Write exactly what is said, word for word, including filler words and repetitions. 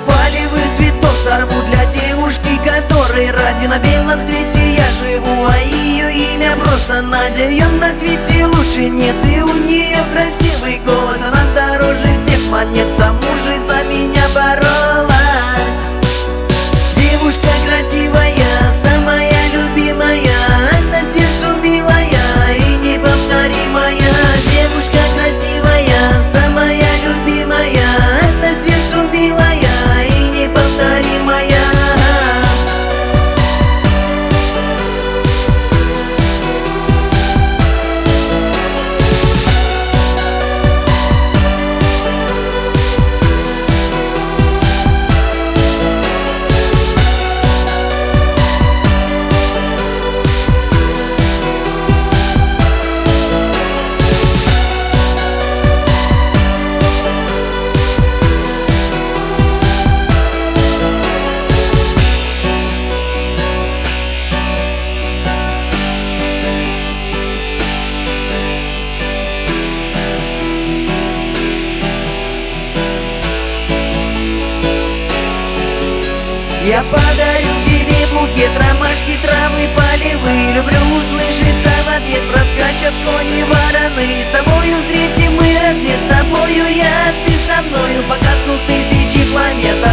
палевых цветов сорву для девушки, которой ради на белом свете я живу. А ее имя просто Надя, ее на свете лучше нет. И у нее красивый голос, она дороже всех монет, к тому же за меня боролась. Девушка красивая, самая любимая, она сердцу милая и неповторимая. Девушка красивая, самая любимая, она сердцу милая и неповторимая. Я подарю тебе букет ромашки, травы полевые. Люблю услышаться в ответ, проскачут кони вороны. С тобою встретим мы рассвет, с тобою я, ты со мною. Погаснут тысячи планет,